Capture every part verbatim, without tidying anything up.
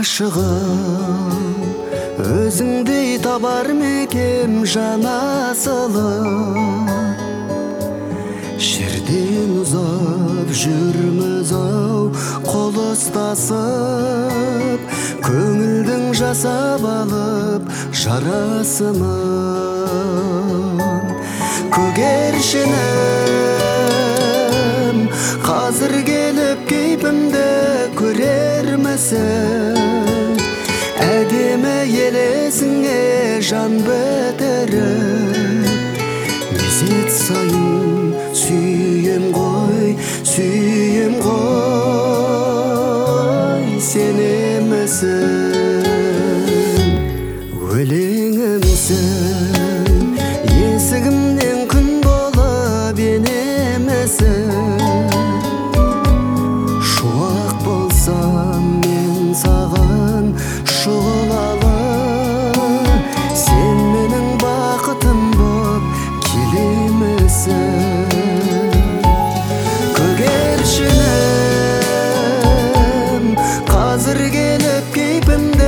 Aşığım özüngdей табар мекем жана сылып, жерден ұзап жүрміз ау қол ұстасып, көңілдің жасап алып жарасымын. Көгершінім қазір келіп кейпімді көрермісің? Әдемі елесіңе жан бітіріп, мезет сайын сүйем ғой, сүйем ғой, сенемісің? Өлеңімсің, есігімнен күн болып енемісің? Шуақ болсам мен саған шұғылалы, сен менің бақытым боп келемісің? Көгершінім қазір келіп кейпімді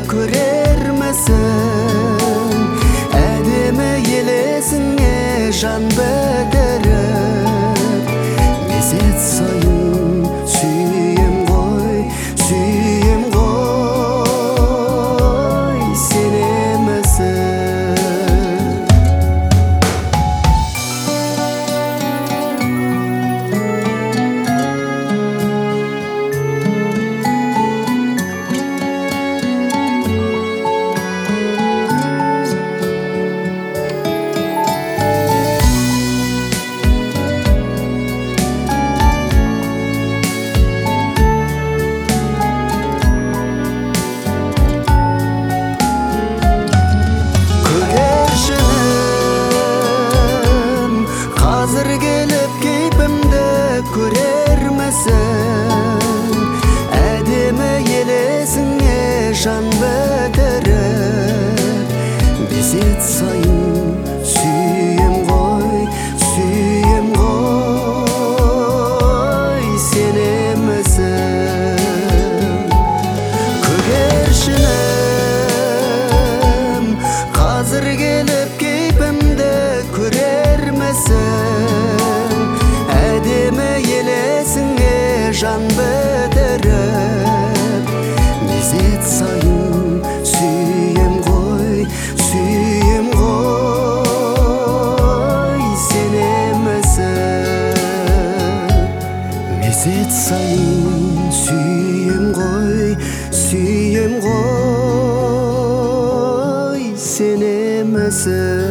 көрермісің? Әдемі елесіңе жан бітіріп, мезет сайын сүйем ғой, сүйем ғой, сенемісің? Қазір келіп кейпімді көрермісің? Әдемі елесіңе жан бітіріп, мезет сайын сүйем ғой, сүйем ғой, сенемісің? Көгершінім қазір келіп кейпімді көрермісің? Әдемі елесіңе жан бітіріп, мезет сайын сүйем ғой, сүйем ғой, сенемісің? Мезет сайын сүйем ғой, сүйем ғой, сенемісің?